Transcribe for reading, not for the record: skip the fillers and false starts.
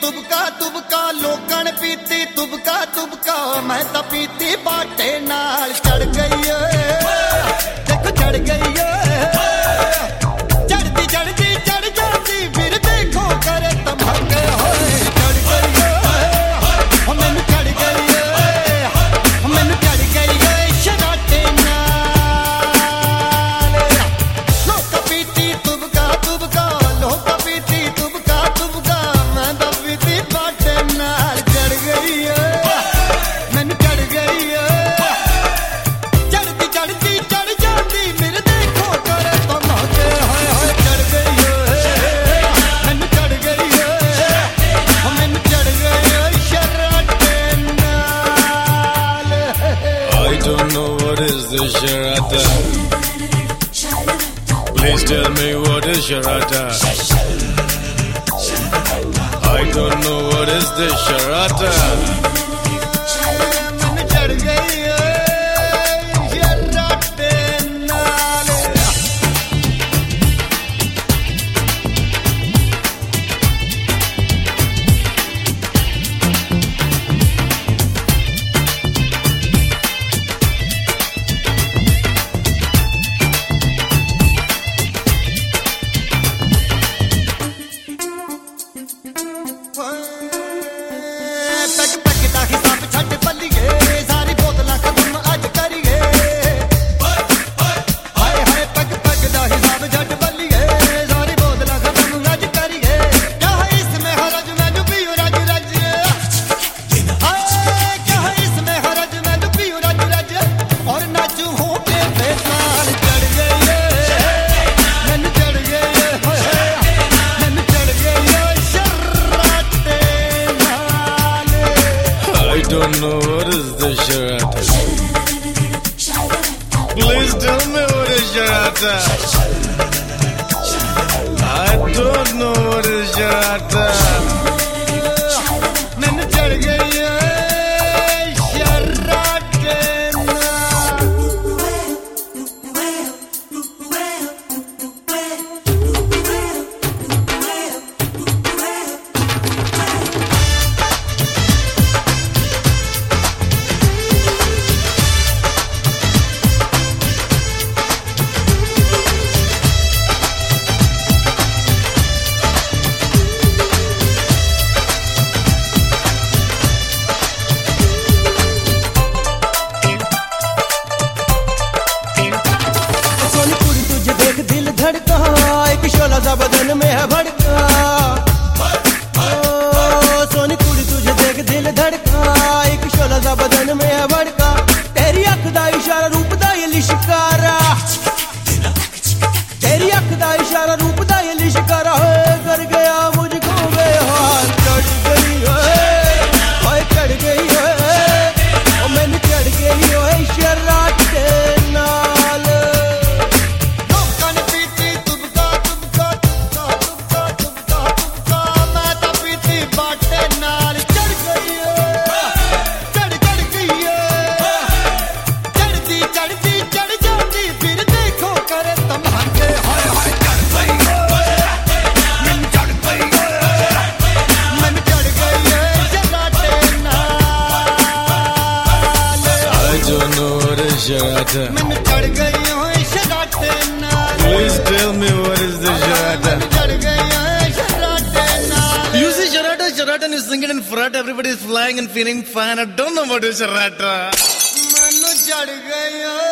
तुबका तुबका लोकां ने पीती तुबका तुबका मैं तां पीती बाटे नाल चढ़ गई देखो चढ़ गई चढ़दी चढ़दी चढ़ जाती फिर देखो करे धमाके होए चढ़ गई मैनू चढ़ गई मैनू चढ़ गई शराटे नाल लोकां पीती तुबका तुबका लोकां पीती तुबका तुबका मैं तां पीती बाटे नाल चढ़ गई मैनू चढ़ गई चढ़दी चढ़दी चढ़ जाती फिर देखो करे धमाके होए होए चढ़ गई मैनू चढ़ गई मैनू चढ़ गई शराटे नाल I don't know what is this charata. Please tell me what is charata. I don't know what is this charata. मैनू चढ़ गई शराटे नाल पैग पैग दा हिसाब छड्ड बल्लीए सारी बोतलां खत्म अज करिए हाय हाय पैग पैग दा हिसाब छड्ड बल्लीए सारी बोतलां खत्म अज करिए क्या है इसमें हरज मैनू पियो रज रज हाय क्या है इसमें हरज मैनू पियो रज रज और नाचू हो के बेताल चढ़ गई मैनू चढ़ गई मैनू चढ़ गई शराटे नाल I don't know what is this charata. Please tell me what is charata. I don't know what is charata. मैनू चढ़ गई शराटे नाल सोनी कुड़ी तुझे देख दिल धड़का एक शोला सा बदन में है भड़का ओ सोनी कुड़ी तुझे देख दिल धड़का एक शोला सा बदन में है भड़का तेरी अख दा इशारा रूप दा ये लिशकारा तेरी अख दा इशारा रूप दा ये लिशकारा होए कर गया मुझको बेहाल चढ़ गई होए चढ़ गई होए ओ मैनू चढ़ गई होए शराटे नाल लोकां ने पीती तुबका तुबका तुबका तुबका तुबका तुबका मैं तां पीती बाटे नाल चढ़ गई चढ़ गई चढ़दी चढ़दी चढ़ जाती फिर देखो करे धमाके हाय हाय चढ़ गई मैनू चढ़ गई मैनू चढ़ गई शराटे नाल I don't know what is charata. मैनू चढ़ गई होए शराटे नाल Please tell me what is this charata. मैनू चढ़ गई होए शराटे नाल You see charata, charata, and you sing it in frat. Everybody is flying and feeling fine. I don't know what is charata. मैनू चढ़ गई